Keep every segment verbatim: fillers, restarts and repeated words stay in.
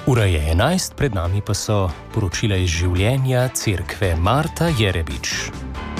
Ura je enajst, pred nami pa so poročila iz življenja cerkve. Marta Jerebič.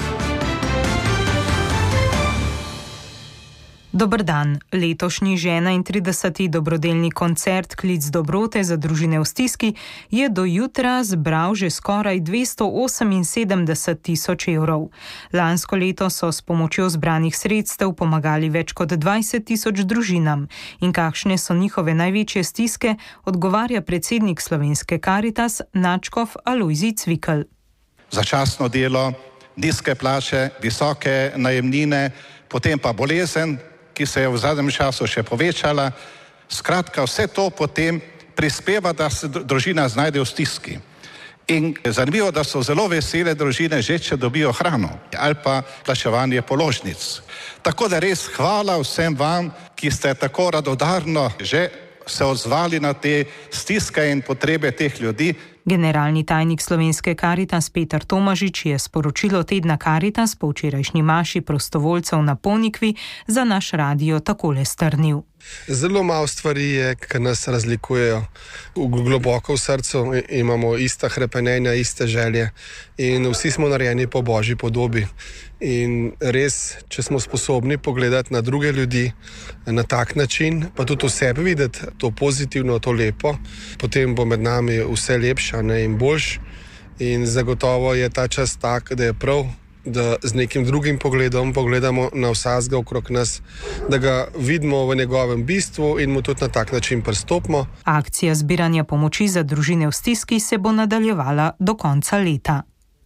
Dober dan. Letošnji že enaintrideseti dobrodelni koncert Klic dobrote za družine v stiski je do jutra zbral že skoraj dvesto oseminsedemdeset tisoč evrov. Lansko leto so s pomočjo zbranih sredstev pomagali več kot dvajset tisoč družinam. In kakšne so njihove največje stiske, odgovarja predsednik Slovenske Karitas nadškof Alojzij Cvikl. Začasno delo, nizke plače, visoke najemnine, potem pa bolezen, ki se je v zadnjem času še povečala. Skratka, vse to potem prispeva, da se družina znajde v stiski. In zanimivo, da so zelo vesele družine že, če dobijo hrano ali pa plačevanje položnic. Tako da res hvala vsem vam, ki ste tako radodarno že se odzvali na te stiske in potrebe teh ljudi. Generalni tajnik Slovenske Karitas Peter Tomažič je sporočilo tedna Karitas po včerajšnji maši prostovoljcev na Ponikvi za naš radio takole strnil. Zelo malo stvari je, ki nas razlikujejo. Globoko v srcu imamo ista hrepenenja, iste želje in vsi smo narejeni po Božji podobi. In res, če smo sposobni pogledati na druge ljudi na tak način, pa tudi v sebi videti to pozitivno, to lepo, potem bo med nami vse lepše in boljš. In zagotovo je ta čas tak, da je prav, da z nekim drugim pogledom pogledamo na vsakega okrog nas, da ga vidimo v njegovem bistvu in mu tudi na tak način pristopimo. Akcija zbiranja pomoči za družine v stiski se bo nadaljevala do konca leta.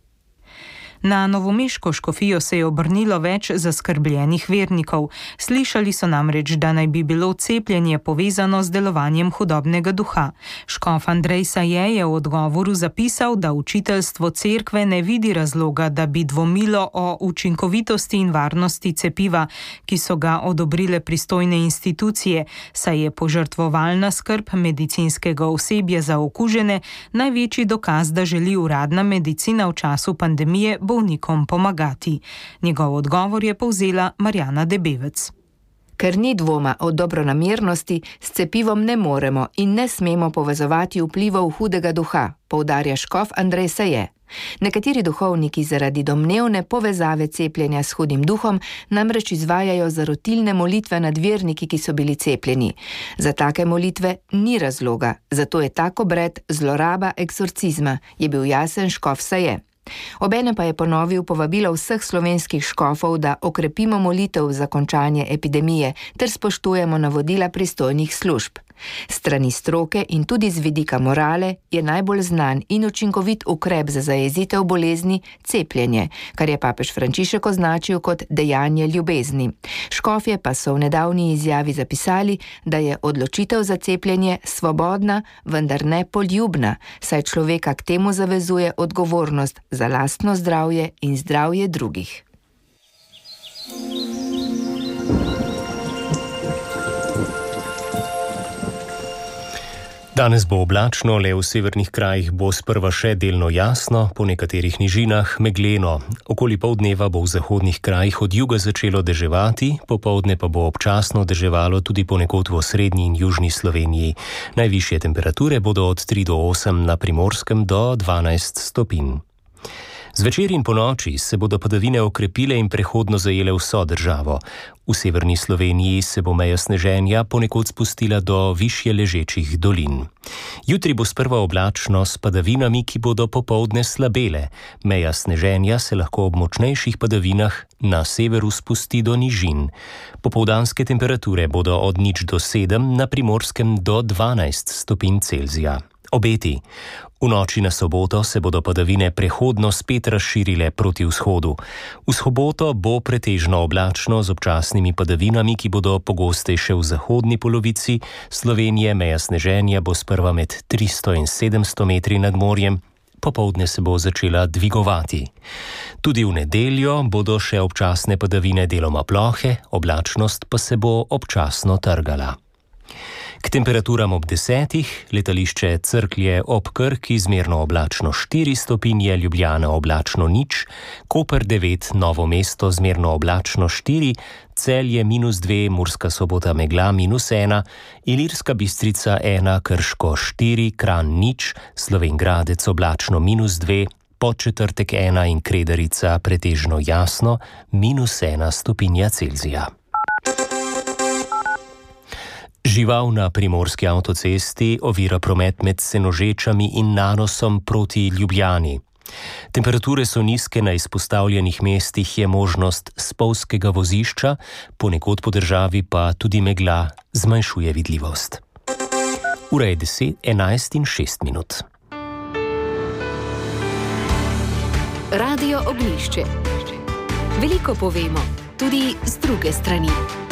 Na novomeško škofijo se je obrnilo več zaskrbljenih vernikov. Slišali so namreč, da naj bi bilo cepljenje povezano z delovanjem hudobnega duha. Škof Andrej Saje je v odgovoru zapisal, da učiteljstvo cerkve ne vidi razloga, da bi dvomilo o učinkovitosti in varnosti cepiva, ki so ga odobrile pristojne institucije, saj je požrtvovalna skrb medicinskega osebja za okužene največji dokaz, da želi uradna medicina v času pandemije bolnikom pomagati. Njegov odgovor je povzela Marjana Debevec. Ker ni dvoma o dobronamernosti, s cepivom ne moremo in ne smemo povezovati vplivov hudega duha, poudarja škof Andrej Saje. Nekateri duhovniki zaradi domnevne povezave cepljenja s hudim duhom namreč izvajajo zarotilne molitve nad verniki, ki so bili cepljeni. Za take molitve ni razloga, zato je tak obred zloraba eksorcizma, je bil jasen škof Saje. Obenem pa je ponovil povabilo vseh slovenskih škofov, da okrepimo molitev za končanje epidemije ter spoštujemo navodila pristojnih služb. Strani stroke in tudi z vidika morale je najbolj znan in učinkovit ukrep za zajezitev bolezni cepljenje, kar je papež Frančišek označil kot dejanje ljubezni. Škofje pa so v nedavni izjavi zapisali, da je odločitev za cepljenje svobodna, vendar ne poljubna, saj človeka k temu zavezuje odgovornost za lastno zdravje in zdravje drugih. Danes bo oblačno, le v severnih krajih bo sprva še delno jasno, po nekaterih nižinah megleno. Okoli poldneva bo v zahodnih krajih od juga začelo deževati, popoldne pa bo občasno deževalo tudi ponekod v osrednji in južni Sloveniji. Najvišje temperature bodo od tri do osem, na Primorskem do dvanajst stopinj. Zvečer in ponoči se bodo padavine okrepile in prehodno zajele vso državo. V severni Sloveniji se bo meja sneženja ponekod spustila do višje ležečih dolin. Jutri bo sprva oblačno s padavinami, ki bodo popoldne slabele. Meja sneženja se lahko ob močnejših padavinah na severu spusti do nižin. Popoldanske temperature bodo od nič do sedem, na Primorskem do dvanajst stopinj Celzija. Obeti. V noči na soboto se bodo padavine prehodno spet razširile proti vzhodu. V soboto bo pretežno oblačno z občasnimi padavinami, ki bodo pogostejše v zahodni polovici Slovenije. Meja sneženja bo sprva med tristo in sedemsto metri nad morjem, popoldne se bo začela dvigovati. Tudi v nedeljo bodo še občasne padavine deloma plohe, oblačnost pa se bo občasno trgala. K temperaturam ob desetih, letališče Cerklje ob Krki zmerno oblačno štiri stopinje, Ljubljana oblačno nič, Koper devet, Novo mesto zmerno oblačno štiri, Celje minus dve, Murska Sobota megla minus ena, Ilirska Bistrica ena, Krško štiri, Kranj nič, Slovenj Gradec oblačno minus dve, Podčetrtek ena in Kredarica pretežno jasno minus ena stopinja Celzija. Žival na primorski avtocesti ovira promet med Senožečami in Nanosom proti Ljubljani. Temperature so nizke, na izpostavljenih mestih je možnost spolzkega vozišča, ponekod po državi pa tudi megla zmanjšuje vidljivost. Ura je deset, enajst in šest minut. Radio Oglišče. Veliko povemo, tudi z druge strani.